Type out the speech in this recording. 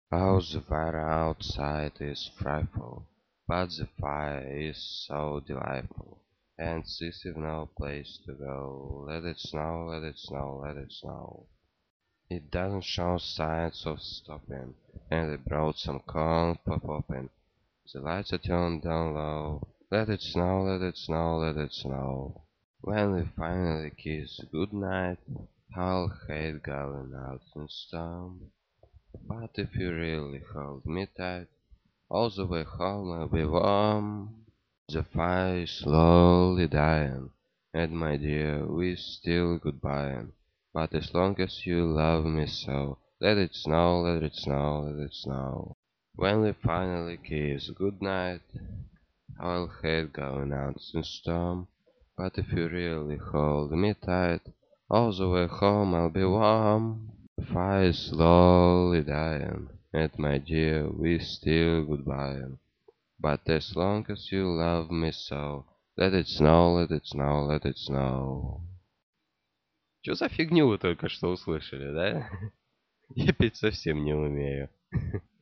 Oh, the weather outside is frightful, but the fire is so delightful. And this is no place to go. Let it snow, let it snow, let it snow. It doesn't show signs of stopping, and it brought some corn for popping. The lights are turned down low. Let it snow, let it snow, let it snow. When we finally kiss goodnight, I'll hate going out in storm. But if you really hold me tight, all the way home I'll be warm. The fire is slowly dying, and my dear, we're still goodbying. But as long as you love me so, let it snow, let it snow, let it snow. When we finally kiss goodnight, I'll hate going out in storm. But if you really hold me tight, all the way home I'll be warm. The fire is slowly dying, and my dear, we're still goodbying. But as long as you love me so, let it snow, let it snow, let it snow. Что за фигню вы только что услышали, да? Я петь совсем не умею.